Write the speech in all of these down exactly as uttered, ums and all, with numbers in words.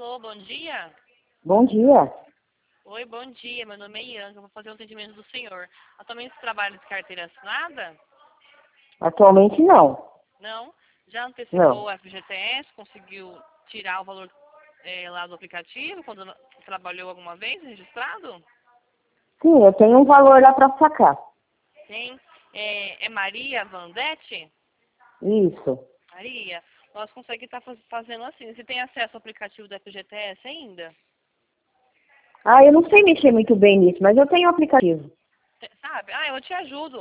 Alô, bom dia? Bom dia. Oi, bom dia. Meu nome é Ian, eu vou fazer um atendimento do senhor. Atualmente você trabalha de carteira assinada? Atualmente não. Não? Já antecipou Não. o F G T S? Conseguiu tirar o valor é, lá do aplicativo quando trabalhou alguma vez registrado? Sim, eu tenho um valor lá para sacar. Tem. É, é Maria Vandete? Isso. Maria, nós conseguimos estar fazendo assim. Você tem acesso ao aplicativo do F G T S ainda? Ah, eu não sei mexer muito bem nisso, mas eu tenho aplicativo. Sabe? Ah, eu te ajudo.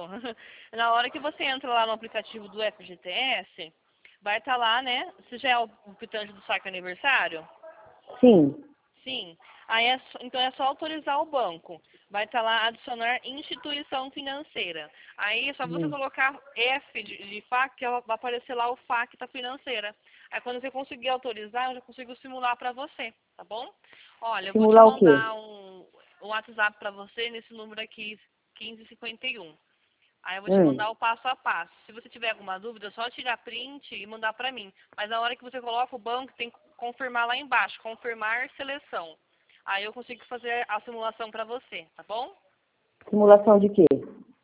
Na hora que você entra lá no aplicativo do F G T S, vai estar lá, né? Você já é o quitante do saque aniversário? Sim. Sim. Aí é só- então é só autorizar o banco. Vai estar lá adicionar instituição financeira. Aí é só você Hum. colocar F de, de F A Q, que vai aparecer lá o F A Q da financeira. Aí quando você conseguir autorizar, eu já consigo simular para você, tá bom? Olha, eu vou te Simular o quê? mandar um, um WhatsApp para você nesse número aqui, quinze cinquenta e um. Aí eu vou te Hum. mandar o passo a passo. Se você tiver alguma dúvida, é só tirar print e mandar para mim. Mas na hora que você coloca o banco, tem que confirmar lá embaixo, confirmar seleção. Aí eu consigo fazer a simulação para você, tá bom? Simulação de quê?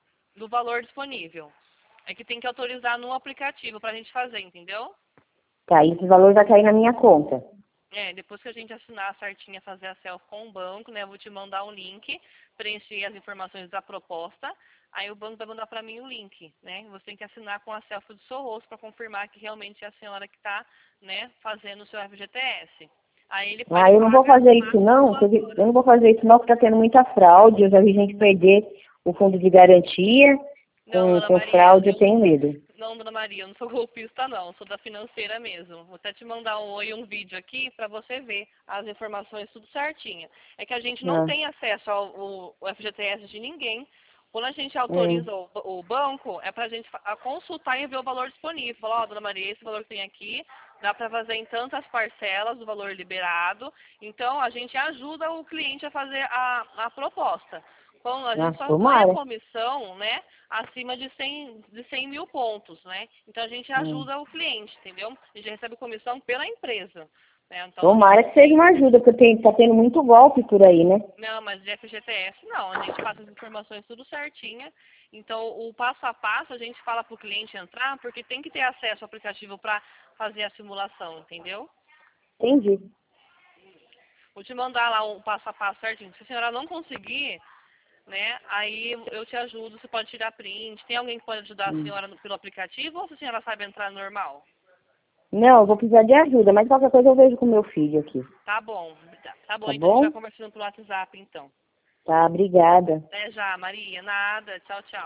Do valor disponível. É que tem que autorizar no aplicativo para a gente fazer, entendeu? Tá, esse valor vai cair na minha conta. É, depois que a gente assinar certinho, fazer a selfie com o banco, né? Eu vou te mandar um link, preencher as informações da proposta. Aí o banco vai mandar para mim o link, né? Você tem que assinar com a selfie do seu rosto para confirmar que realmente é a senhora que está, né, fazendo o seu F G T S. Aí ele Ah, ele eu não vou paga fazer no isso máximo não, duas porque eu horas. não vou fazer isso não, porque tá tendo muita fraude, eu já vi gente perder o fundo de garantia Não, com, dona com Maria, fraude, eu eu tenho medo. não, dona Maria, eu não sou golpista não, sou da financeira mesmo. Vou até te mandar um oi, um vídeo aqui para você ver as informações tudo certinho. É que a gente não Ah, tem acesso ao, ao- ao F G T S de ninguém. Quando a gente hum. autoriza o, o banco, é para a gente fa- a consultar e ver o valor disponível. Falar, ó, dona Maria, esse valor que tem aqui, dá para fazer em tantas parcelas do valor liberado. Então, a gente ajuda o cliente a fazer a, a proposta. Então, a Ah, gente só ganha tomara. comissão, né, acima de cem, de cem mil pontos, né? Então, a gente Hum. ajuda o cliente, entendeu? A gente recebe comissão pela empresa, né? Então, a gente Tomara não que seja tem... uma ajuda, porque tem, tá tendo muito golpe por aí, né? Não, mas de F G T S não, a gente passa as informações tudo certinha. Então, o passo a passo a gente fala para o cliente entrar, porque tem que ter acesso ao aplicativo para fazer a simulação, entendeu? Entendi. Vou te mandar lá o passo a passo certinho. Se a senhora não conseguir, né, aí eu te ajudo, você pode tirar print. Tem alguém que pode ajudar a Hum. senhora no- pelo aplicativo ou se a senhora sabe entrar normal? Não, eu vou precisar de ajuda, mas qualquer coisa eu vejo com meu filho aqui. Tá bom, tá, tá bom, Tá então a gente vai bom? conversando pelo WhatsApp então. Tá, obrigada. Até já, Maria. Nada. Tchau, tchau.